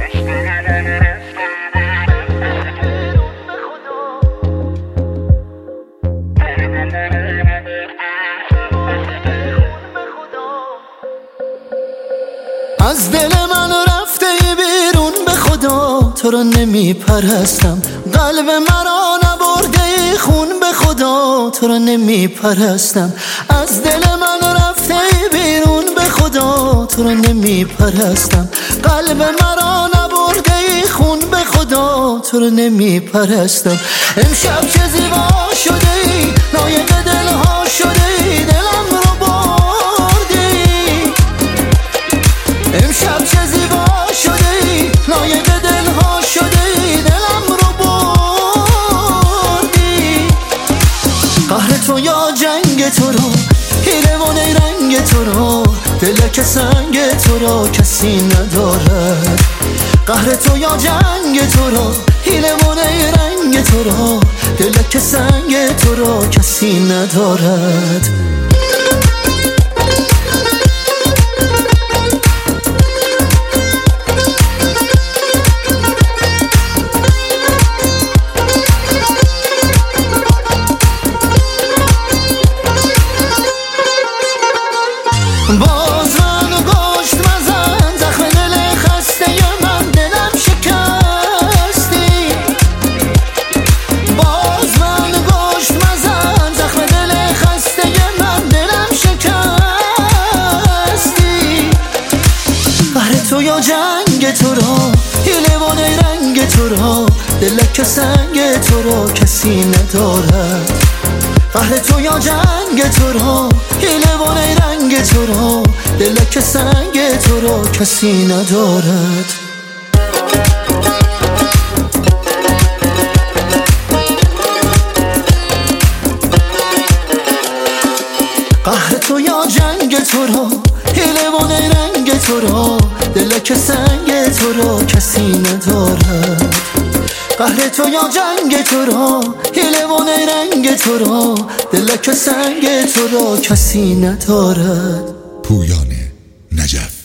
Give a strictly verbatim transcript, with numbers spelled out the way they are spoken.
از دل من رفته بیرون به خدا، تو رو نمی پرستم. قلب مرا نبرده خون به خدا، تو رو نمی پرستم. از دل من رفته بیرون به خدا، تو رو نمی پرستم. قلب مرا نبرده خون به خدا، تو رو نمی پرستم. امشب چه زیبا شده ای، لایق دلها شده ای، دلم رو بردی. امشب چه زیبا شده ای، لایق دلها شده ای، دلم رو بردی. قهر تو یا جنگ تو رو، حیله و نیرنگ تو رو، دل که سنگ تو رو کسی ندارد. قهر تو یا جنگ تو رو، حیله و نیرنگ تو رو، دل که سنگ تو رو کسی ندارد. باز من گشت مزن، زخم دل خسته من، دلم شکستی. باز من گشت مزن، زخم دل خسته من، دلم شکستی. قهر تو یا جنگ تو رو، حیله و نیرنگ تو رو، دل که سنگ تو رو کسی ندارد. قهر تو یا جنگ تو رو، حیله و نیرنگ تو رو، دل که سنگ تو رو کسی ندارد. قهر تو یا جنگ تو رو، حیله و نیرنگ تو رو، دل که سنگ تو رو کسی ندارد. قهر تو یا جنگ تو رو، حیله و نیرنگ تو رو، دل که سنگ تو رو کسی ندارد. پویان نجف.